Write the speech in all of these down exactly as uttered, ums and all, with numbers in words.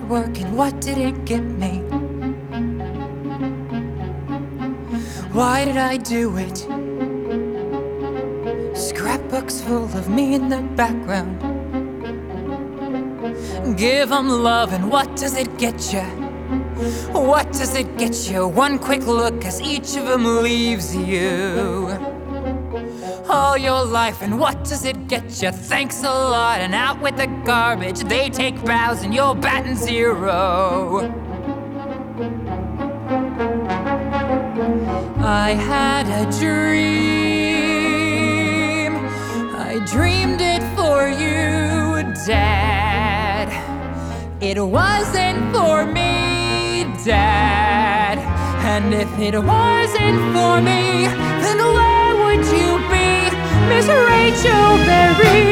hard work, and what did it get me? Why did I do it? Scrapbooks full of me in the background. Give 'em love, and what does it get ya? What does it get you? One quick look as each of them leaves you all your life, and what does it get you? Thanks a lot, and out with the garbage. They take bows and you're batting zero. I had a dream, I dreamed it for you, Dad. It wasn't for me, Dad. And if it wasn't for me, then where would you be, Miss Rachel Berry?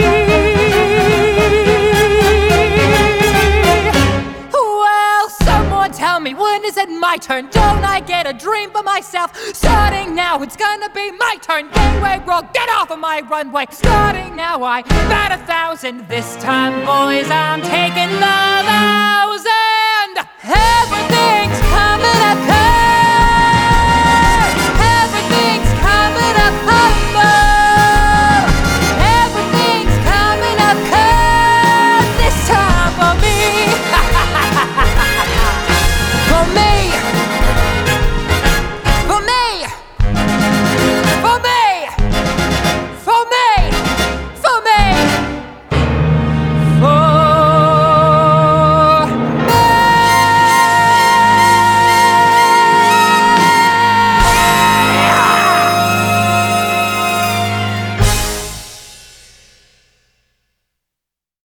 Well, someone tell me, when is it my turn? Don't I get a dream for myself? Starting now, it's gonna be my turn. Gangway roll, get off of my runway. Starting now, I bat a thousand. This time, boys, I'm taking the vow.